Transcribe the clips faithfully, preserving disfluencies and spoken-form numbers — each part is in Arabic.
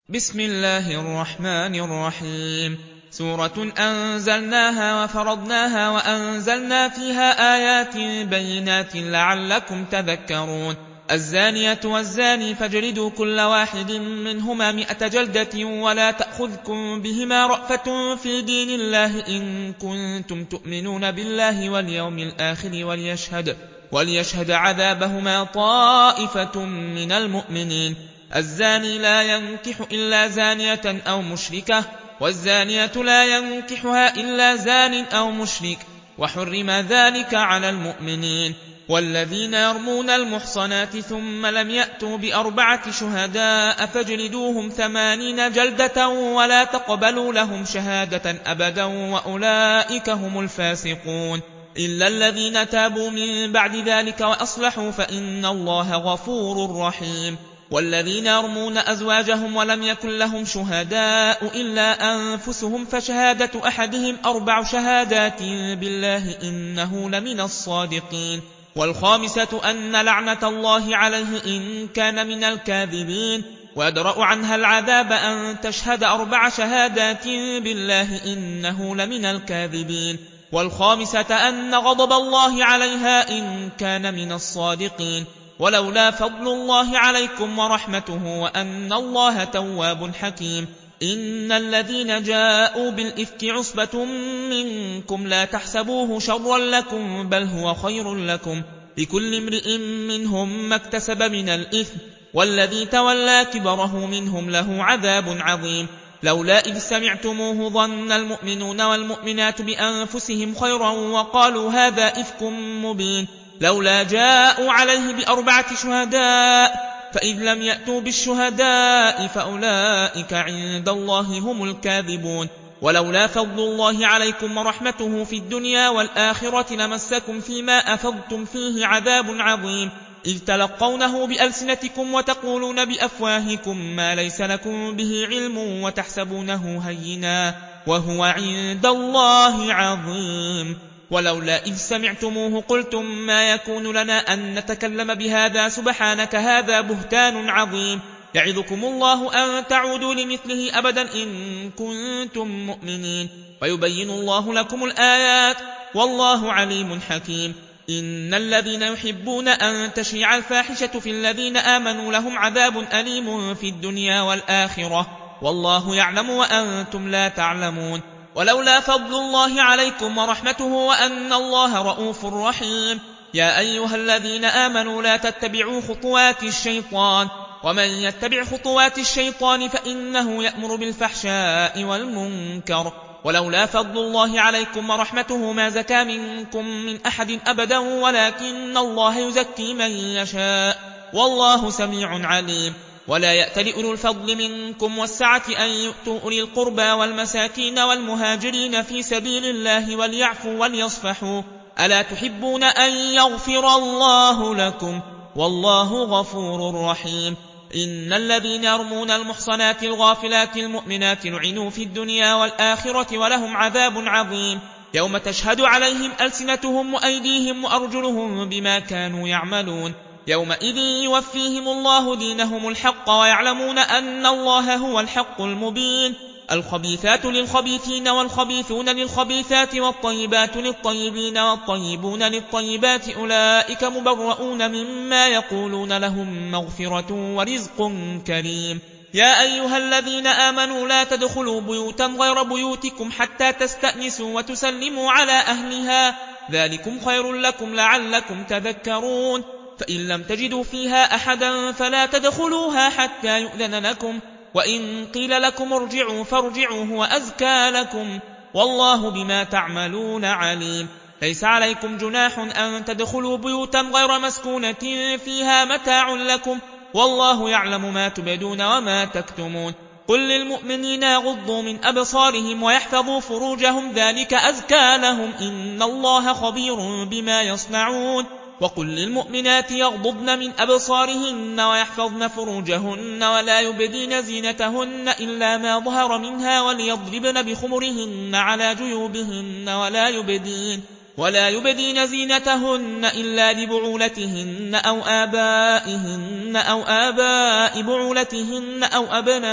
بسم الله الرحمن الرحيم سورة أنزلناها وفرضناها وأنزلنا فيها آيات بينات لعلكم تذكرون الزانية والزاني فاجلدوا كل واحد منهما مئة جلدة ولا تأخذكم بهما رأفة في دين الله إن كنتم تؤمنون بالله واليوم الآخر وليشهد, وليشهد عذابهما طائفة من المؤمنين الزاني لا ينكح إلا زانية أو مشركة والزانية لا ينكحها إلا زان أو مشرك وحرم ذلك على المؤمنين والذين يرمون المحصنات ثم لم يأتوا بأربعة شهداء فاجلدوهم ثمانين جلدة ولا تقبلوا لهم شهادة أبدا وأولئك هم الفاسقون إلا الذين تابوا من بعد ذلك وأصلحوا فإن الله غفور رحيم والذين يرمون أزواجهم ولم يكن لهم شهداء إلا أنفسهم فشهادة أحدهم أربع شهادات بالله إنه لمن الصادقين والخامسة أن لعنة الله عليه إن كان من الكاذبين ويدرأ عنها العذاب أن تشهد أربع شهادات بالله إنه لمن الكاذبين والخامسة أن غضب الله عليها إن كان من الصادقين ولولا فضل الله عليكم ورحمته وأن الله تواب حكيم إن الذين جاءوا بالإفك عصبة منكم لا تحسبوه شرا لكم بل هو خير لكم لكل امرئ منهم ما اكتسب من الإثم والذي تولى كبره منهم له عذاب عظيم لولا إذ سمعتموه ظن المؤمنون والمؤمنات بأنفسهم خيرا وقالوا هذا إفك مبين لولا جاءوا عليه بأربعة شهداء فإذ لم يأتوا بالشهداء فأولئك عند الله هم الكاذبون ولولا فضل الله عليكم ورحمته في الدنيا والآخرة لمسكم فيما أفضتم فيه عذاب عظيم إذ تلقونه بألسنتكم وتقولون بأفواهكم ما ليس لكم به علم وتحسبونه هينا وهو عند الله عظيم ولولا إذ سمعتموه قلتم ما يكون لنا أن نتكلم بهذا سبحانك هذا بهتان عظيم يعظكم الله أن تعودوا لمثله أبدا إن كنتم مؤمنين ويبين الله لكم الآيات والله عليم حكيم إن الذين يحبون أن تشيع الفاحشة في الذين آمنوا لهم عذاب أليم في الدنيا والآخرة والله يعلم وأنتم لا تعلمون ولولا فضل الله عليكم ورحمته وأن الله رؤوف رحيم يا أيها الذين آمنوا لا تتبعوا خطوات الشيطان ومن يتبع خطوات الشيطان فإنه يأمر بالفحشاء والمنكر ولولا فضل الله عليكم ورحمته ما زكى منكم من أحد أبدا ولكن الله يزكي من يشاء والله سميع عليم ولا يأتل أولو الفضل منكم والسعة أن يؤتوا أولي القربى والمساكين والمهاجرين في سبيل الله وليعفوا وليصفحوا ألا تحبون أن يغفر الله لكم والله غفور رحيم إن الذين يرمون المحصنات الغافلات المؤمنات لعنوا في الدنيا والآخرة ولهم عذاب عظيم يوم تشهد عليهم ألسنتهم وأيديهم وأرجلهم بما كانوا يعملون يومئذ يوفيهم الله دينهم الحق ويعلمون أن الله هو الحق المبين الخبيثات للخبيثين والخبيثون للخبيثات والطيبات للطيبين والطيبون للطيبات أولئك مبرؤون مما يقولون لهم مغفرة ورزق كريم يا أيها الذين آمنوا لا تدخلوا بيوتا غير بيوتكم حتى تستأنسوا وتسلموا على أهلها ذلكم خير لكم لعلكم تذكرون فإن لم تجدوا فيها أحدا فلا تدخلوها حتى يؤذن لكم وإن قيل لكم ارجعوا فارجعوا هو أزكى لكم والله بما تعملون عليم ليس عليكم جناح أن تدخلوا بيوتا غير مسكونة فيها متاع لكم والله يعلم ما تبدون وما تكتمون قل للمؤمنين يغضوا من أبصارهم ويحفظوا فروجهم ذلك أزكى لهم إن الله خبير بما يصنعون وقل للمؤمنات يغضضن من أبصارهن ويحفظن فروجهن ولا يبدين زينتهن إلا ما ظهر منها وليضربن بخمرهن على جيوبهن ولا يبدين ولا يبدين زينتهن إلا لبعولتهن أو آبائهن أو آباء بعولتهن أو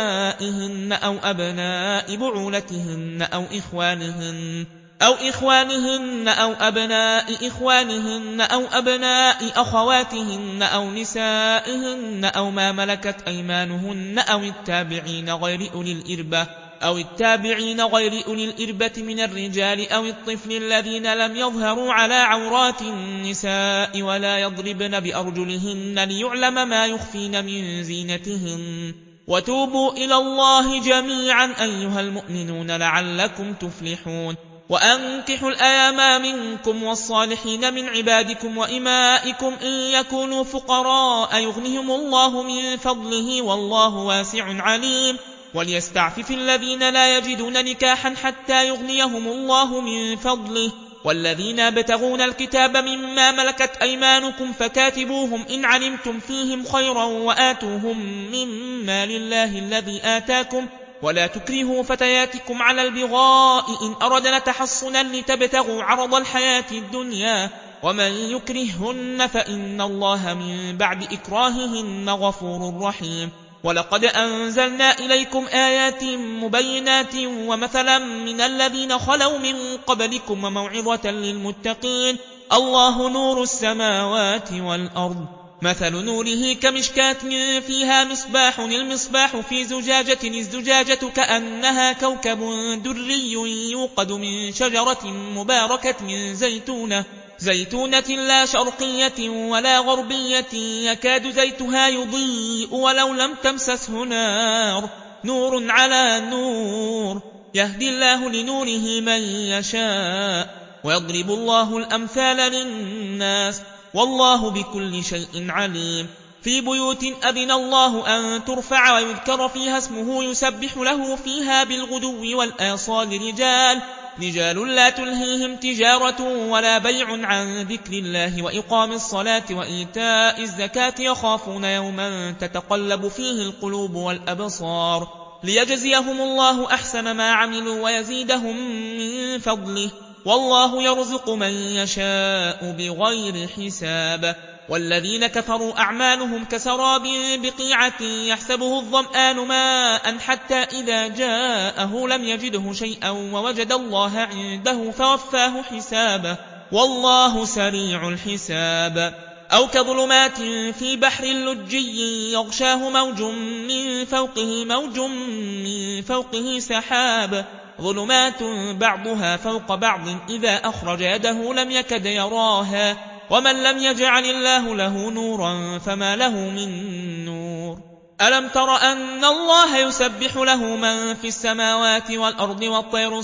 أبنائهن أو أبناء بعولتهن أو إخوانهن أو إخوانهن أو أبناء إخوانهن أو أبناء أخواتهن أو نسائهن أو ما ملكت أيمانهن أو التابعين غير أولي الإربة أو التابعين غير أولي الإربة من الرجال أو الطفل الذين لم يظهروا على عورات النساء ولا يضربن بأرجلهن ليعلم ما يخفين من زينتهن وتوبوا إلى الله جميعا أيها المؤمنون لعلكم تفلحون وأنكحوا الأيام منكم والصالحين من عبادكم وإمائكم إن يكونوا فقراء يغنهم الله من فضله والله واسع عليم وليستعفف الذين لا يجدون نكاحا حتى يغنيهم الله من فضله والذين يبتغون الكتاب مما ملكت أيمانكم فكاتبوهم إن علمتم فيهم خيرا وآتوهم مما لله الذي آتاكم ولا تكرهوا فتياتكم على البغاء إن أردنا تحصنا لتبتغوا عرض الحياة الدنيا ومن يكرههن فإن الله من بعد إكراههن غفور رحيم ولقد أنزلنا إليكم آيات مبينات ومثلا من الذين خلوا من قبلكم وموعظة للمتقين الله نور السماوات والأرض مثل نوره كمشكاة فيها مصباح المصباح في زجاجة الزجاجة كأنها كوكب دري يوقد من شجرة مباركة من زيتونة زيتونة لا شرقية ولا غربية يكاد زيتها يضيء ولو لم تمسسه نار نور على نور يهدي الله لنوره من يشاء ويضرب الله الأمثال للناس والله بكل شيء عليم في بيوت أذن الله أن ترفع ويذكر فيها اسمه يسبح له فيها بالغدو والآصال رجال رجال لا تلهيهم تجارة ولا بيع عن ذكر الله وإقام الصلاة وإيتاء الزكاة يخافون يوما تتقلب فيه القلوب والأبصار ليجزيهم الله أحسن ما عملوا ويزيدهم من فضله والله يرزق من يشاء بغير حساب والذين كفروا أعمالهم كسراب بقيعة يحسبه الظمآن ماء حتى إذا جاءه لم يجده شيئا ووجد الله عنده فوفاه حسابه والله سريع الحساب أو كظلمات في بحر لجي يغشاه موج من فوقه موج من فوقه سحاب ظلمات بعضها فوق بعض إذا أخرج يده لم يكد يراها ومن لم يجعل الله له نورا فما له من نور ألم تر أن الله يسبح له من في السماوات والأرض والطير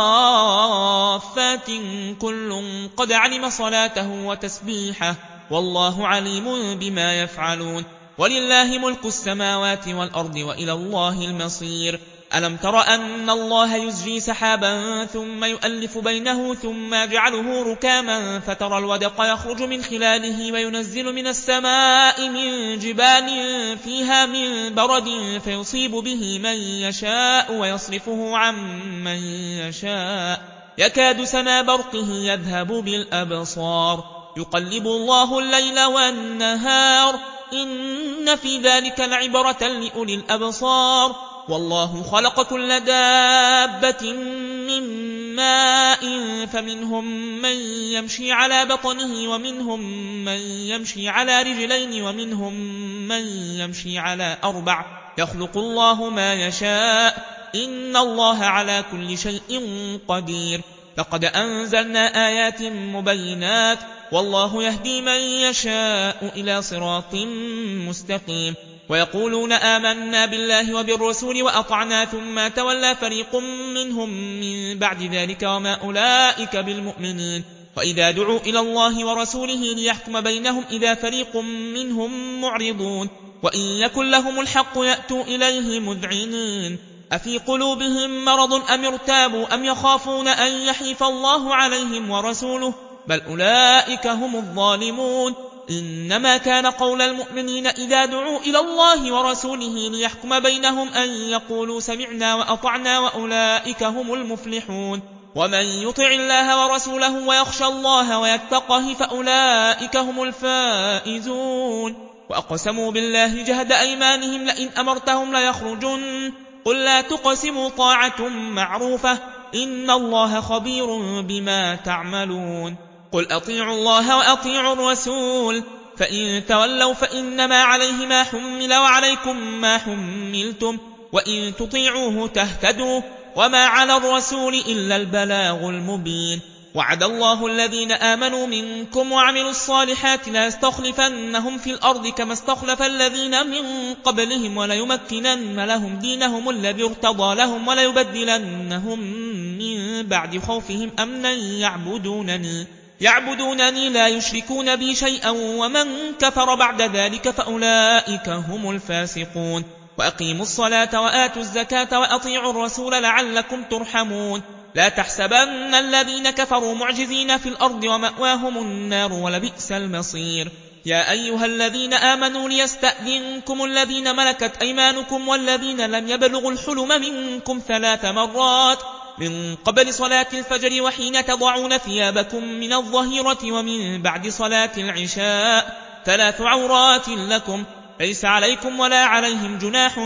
صافات كل قد علم صلاته وتسبيحه والله عليم بما يفعلون ولله ملك السماوات والأرض وإلى الله المصير ألم تر أن الله يزجي سحابا ثم يؤلف بينه ثم يجعله ركاما فترى الودق يخرج من خلاله وينزل من السماء من جبال فيها من برد فيصيب به من يشاء ويصرفه عن من يشاء يكاد سنا برقه يذهب بالأبصار يقلب الله الليل والنهار إن في ذلك لعبرة لأولي الأبصار والله خلق كل دابة من ماء فمنهم من يمشي على بطنه ومنهم من يمشي على رجلين ومنهم من يمشي على أربع يخلق الله ما يشاء إن الله على كل شيء قدير لقد أنزلنا آيات مبينات والله يهدي من يشاء إلى صراط مستقيم ويقولون آمنا بالله وبالرسول وأطعنا ثم تولى فريق منهم من بعد ذلك وما أولئك بالمؤمنين وإذا دعوا إلى الله ورسوله ليحكم بينهم إذا فريق منهم معرضون وإن يكن لهم الحق يأتوا إليه مذعنين أفي قلوبهم مرض أم ارتابوا أم يخافون أن يحيف الله عليهم ورسوله بل أولئك هم الظالمون إنما كان قول المؤمنين إذا دعوا إلى الله ورسوله ليحكم بينهم أن يقولوا سمعنا وأطعنا وأولئك هم المفلحون ومن يطع الله ورسوله ويخشى الله ويتقه فأولئك هم الفائزون وأقسموا بالله جهد أيمانهم لئن أمرتهم ليخرجن قل لا تقسموا طاعة معروفة إن الله خبير بما تعملون قل أطيعوا الله وأطيعوا الرسول فإن تولوا فإنما عليه ما حمل وعليكم ما حملتم وإن تطيعوه تهتدوا وما على الرسول إلا البلاغ المبين وعد الله الذين آمنوا منكم وعملوا الصالحات لا يستخلفنهم في الأرض كما استخلف الذين من قبلهم وليمكنن لهم دينهم الذي ارتضى لهم وليبدلنهم من بعد خوفهم أمنا يعبدونني يعبدونني لا يشركون بي شيئا ومن كفر بعد ذلك فأولئك هم الفاسقون وأقيموا الصلاة وآتوا الزكاة وأطيعوا الرسول لعلكم ترحمون لا تحسبن الذين كفروا معجزين في الأرض ومأواهم النار ولبئس المصير يا أيها الذين آمنوا ليستأذنكم الذين ملكت أيمانكم والذين لم يبلغوا الحلم منكم ثلاث مرات من قبل صلاة الفجر وحين تضعون ثيابكم من الظهيرة ومن بعد صلاة العشاء ثلاث عورات لكم ليس عليكم ولا عليهم جناح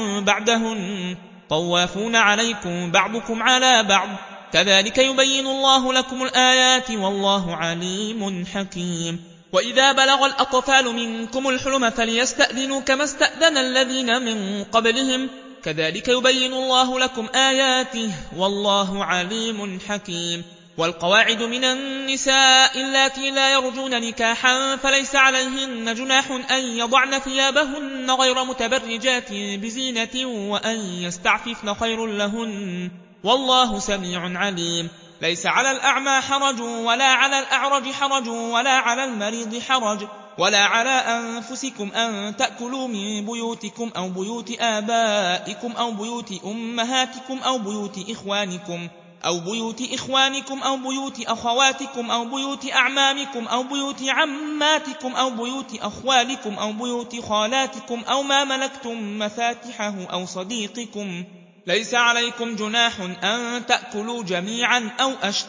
بعدهن طوافون عليكم بعضكم على بعض كذلك يبين الله لكم الآيات والله عليم حكيم وإذا بلغ الأطفال منكم الحلم فليستأذنوا كما استأذن الذين من قبلهم كذلك يبين الله لكم آياته والله عليم حكيم والقواعد من النساء اللاتي لا يرجون نكاحا فليس عليهن جناح أن يضعن ثيابهن غير متبرجات بزينة وأن يستعففن خير لهن والله سميع عليم ليس على الأعمى حرج ولا على الأعرج حرج ولا على المريض حرج ولا على أنفسكم أن تأكلوا من بيوتكم أو بيوت آبائكم أو بيوت أمهاتكم أو بيوت إخوانكم أو بيوت إخوانكم أو بيوت أخواتكم أو بيوت أعمامكم أو بيوت عماتكم أو بيوت أخوالكم أو بيوت خالاتكم أو ما ملكتم مفاتحه أو صديقكم ليس عليكم جناح أن تأكلوا جميعا أو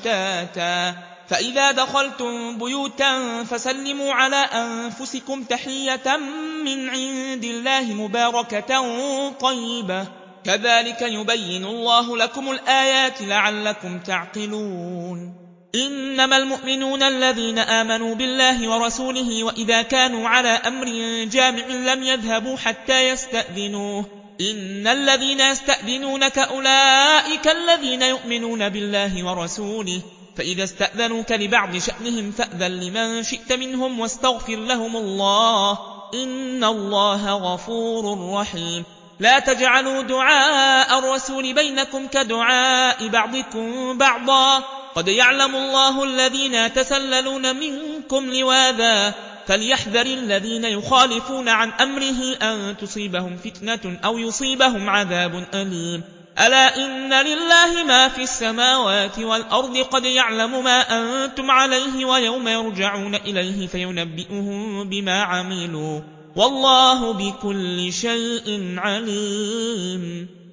أشتاتا فإذا دخلتم بيوتا فسلموا على أنفسكم تحية من عند الله مباركة طيبة كذلك يبين الله لكم الآيات لعلكم تعقلون إنما المؤمنون الذين آمنوا بالله ورسوله وإذا كانوا على أمر جامع لم يذهبوا حتى يستأذنوه إن الذين يستأذنونك أولئك الذين يؤمنون بالله ورسوله فإذا استأذنوك لبعض شأنهم فأذن لمن شئت منهم واستغفر لهم الله إن الله غفور رحيم لا تجعلوا دعاء الرسول بينكم كدعاء بعضكم بعضا قد يعلم الله الذين تسللون منكم لواذا فليحذر الذين يخالفون عن أمره أن تصيبهم فتنة أو يصيبهم عذاب أليم ألا إن لله ما في السماوات والأرض قد يعلم ما أنتم عليه ويوم يرجعون إليه فينبئهم بما عملوا والله بكل شيء عليم